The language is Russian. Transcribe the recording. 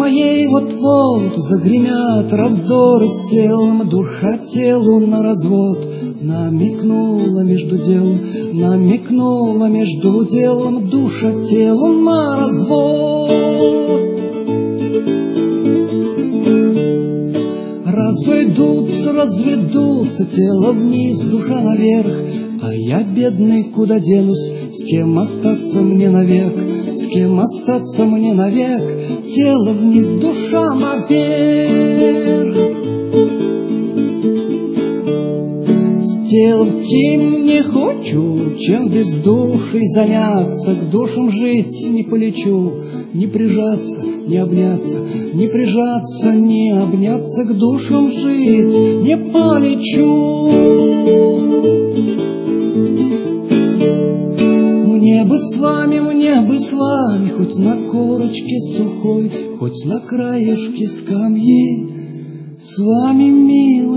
моей вот-вот загремят раздоры с телом, душа телу на развод намекнула между делом, намекнула между делом, душа телу на развод. Разойдутся, разведутся, тело вниз, душа наверх, а я, бедный, куда денусь, с кем остаться мне навек, с кем остаться мне навек, тело вниз, душа наверх. С телом тем не хочу, чем без души заняться, к душам жить не полечу, не прижаться, не обняться, не прижаться, не обняться, к душам жить не полечу. Мне бы с вами, хоть на корочке сухой, хоть на краешке скамьи, с вами, милый.